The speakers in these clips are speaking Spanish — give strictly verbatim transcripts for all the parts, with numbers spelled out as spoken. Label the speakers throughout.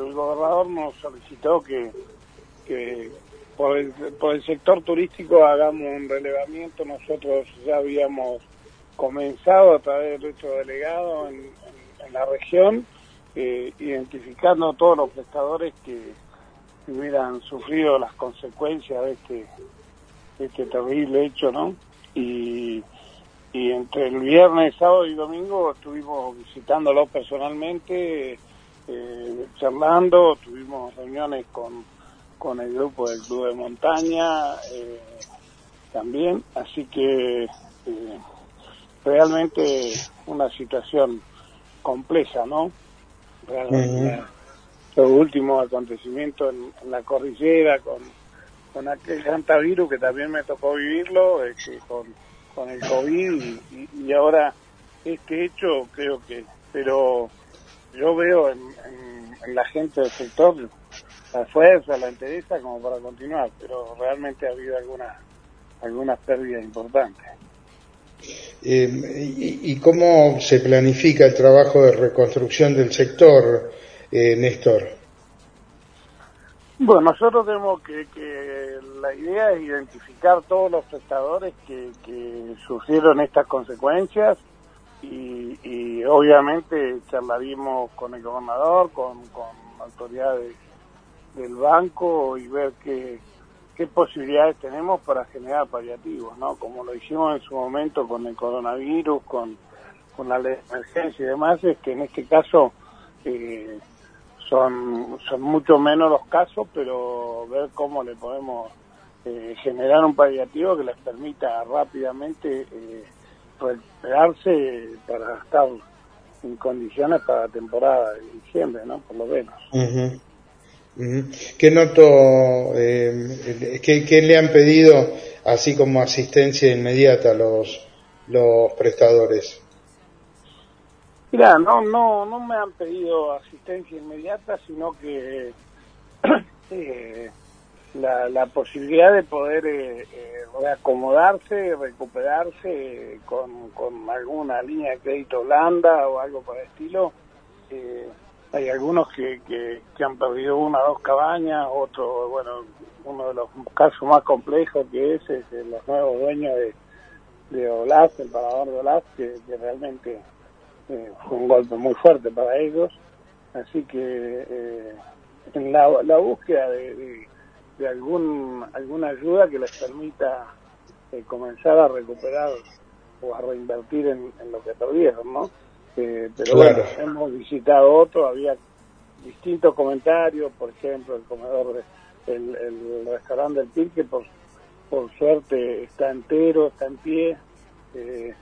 Speaker 1: el gobernador nos solicitó que, que por el, por el sector turístico hagamos un relevamiento. Nosotros ya habíamos comenzado a través de nuestro delegado en, en, en la región, eh, identificando todos los prestadores que, que hubieran sufrido las consecuencias de este, de este terrible hecho, ¿no? Y, y entre el viernes, sábado y domingo estuvimos visitándolos personalmente, eh, charlando, tuvimos reuniones con, con el grupo del Club de Montaña eh, también, así que eh, realmente una situación compleja, ¿no? Realmente, uh-huh. Los últimos acontecimientos en, en la cordillera con, con aquel hantavirus que también me tocó vivirlo, este, con, con el COVID y, y, y ahora este hecho, creo que, pero yo veo en, en, en la gente del sector la fuerza, la entereza como para continuar, pero realmente ha habido algunas algunas pérdidas importantes.
Speaker 2: Eh, y, ¿Y cómo se planifica el trabajo de reconstrucción del sector, eh, Néstor?
Speaker 1: Bueno, nosotros tenemos que, que la idea es identificar todos los prestadores que, que sufrieron estas consecuencias y, y obviamente charlaríamos con el gobernador, con, con autoridades del banco y ver qué, qué posibilidades tenemos para generar paliativos, ¿no? Como lo hicimos en su momento con el coronavirus, con, con la ley de emergencia y demás, es que en este caso eh, son, son mucho menos los casos, pero ver cómo le podemos eh, generar un paliativo que les permita rápidamente eh, recuperarse para estar en condiciones para la temporada de diciembre, ¿no? Por lo menos.
Speaker 2: Uh-huh. ¿Qué noto, eh, qué, qué le han pedido así como asistencia inmediata los los prestadores?
Speaker 1: Mira, no, no, no me han pedido asistencia inmediata, sino que eh, la, la posibilidad de poder eh, eh, reacomodarse, recuperarse eh, con, con alguna línea de crédito blanda o algo por el estilo. Eh, Hay algunos que, que, que han perdido una o dos cabañas, otro, bueno, uno de los casos más complejos que es, es los nuevos dueños de, de Olaz, el parador de Olaz, que, que realmente eh, fue un golpe muy fuerte para ellos. Así que eh, en la, la búsqueda de, de, de algún alguna ayuda que les permita eh, comenzar a recuperar o a reinvertir en, en lo que perdieron, ¿no? Eh, pero claro, bueno, hemos visitado otro, había distintos comentarios, por ejemplo, el comedor, de, el, el restaurante del Pirque, por, por suerte está entero, está en pie, eh,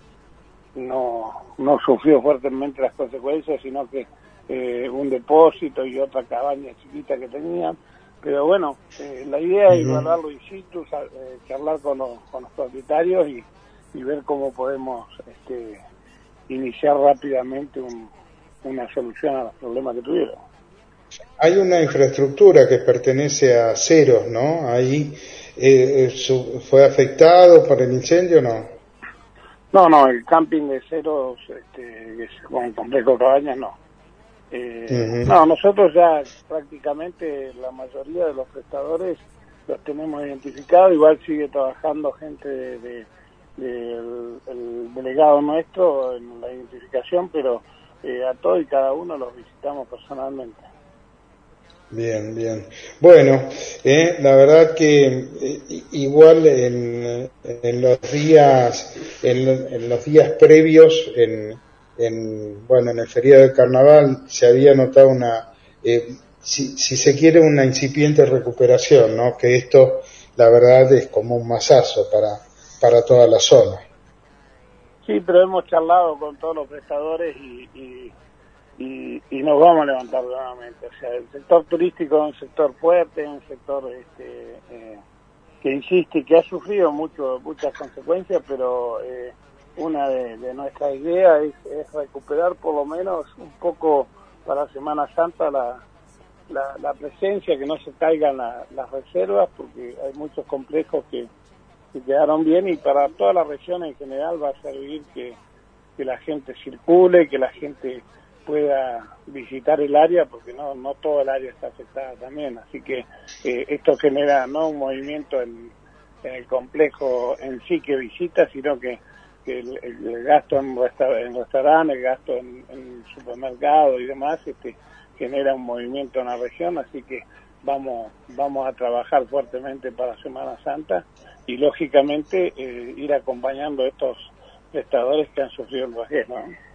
Speaker 1: no, no sufrió fuertemente las consecuencias, sino que eh, un depósito y otra cabaña chiquita que tenían, pero bueno, eh, la idea es evaluarlo in situ, eh, charlar con los, con los propietarios y, y ver cómo podemos este, iniciar rápidamente un, una solución a los problemas que tuvieron.
Speaker 2: Hay una infraestructura que pertenece a Ceros, ¿no? Ahí eh, su, ¿fue afectado por el incendio o no?
Speaker 1: No, no, el camping de Ceros, este, con complejo cabañas, no. Eh, uh-huh. No, nosotros ya prácticamente la mayoría de los prestadores los tenemos identificados, igual sigue trabajando gente de, de del el delegado nuestro en la identificación, pero eh, a todos y cada uno los visitamos personalmente.
Speaker 2: Bien, bien. Bueno, eh, la verdad que eh, igual en, en los días en, en los días previos en, en bueno en el feriado de Carnaval se había notado una eh, si, si se quiere una incipiente recuperación, ¿no? Que esto la verdad es como un masazo para para toda la zona.
Speaker 1: Sí, pero hemos charlado con todos los prestadores y, y, y, y nos vamos a levantar nuevamente. O sea, el sector turístico es un sector fuerte, un sector este, eh, que insiste, que ha sufrido mucho muchas consecuencias, pero eh, una de, de nuestras ideas es, es recuperar por lo menos un poco para Semana Santa la, la, la presencia, que no se caigan la, las reservas, porque hay muchos complejos que que quedaron bien, y para toda la región en general va a servir que, que la gente circule, que la gente pueda visitar el área, porque no no todo el área está afectada también, así que eh, esto genera no un movimiento en, en el complejo en sí que visita, sino que, que el, el gasto en, resta, en restaurantes, el gasto en, en supermercados y demás, este genera un movimiento en la región, así que vamos vamos a trabajar fuertemente para Semana Santa y lógicamente eh, ir acompañando a estos prestadores que han sufrido el bajé, ¿no?